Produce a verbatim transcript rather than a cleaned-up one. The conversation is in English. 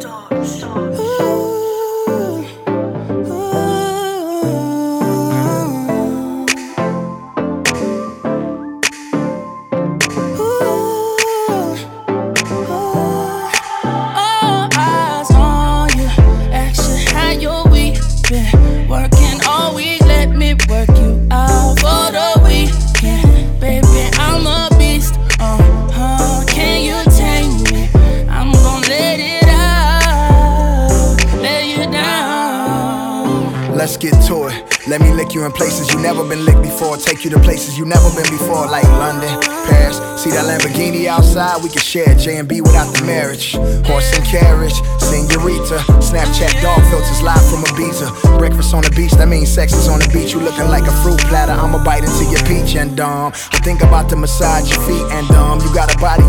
Working all week, let me work you out for the weekend. Baby, I'm a beast, uh-huh, can you tame me? I'm gon' let it out, lay you down. Let's get to it. Let me lick you in places you never been licked before. Take you to places you never been before, like London, Paris. See that Lamborghini outside? We can share J and B without the marriage. Horse and carriage, senorita. Snapchat dog filters live from Ibiza. Breakfast on the beach, that means sex is on the beach. You looking like a fruit platter, I'ma bite into your peach and um I think about to massage your feet and um you got a body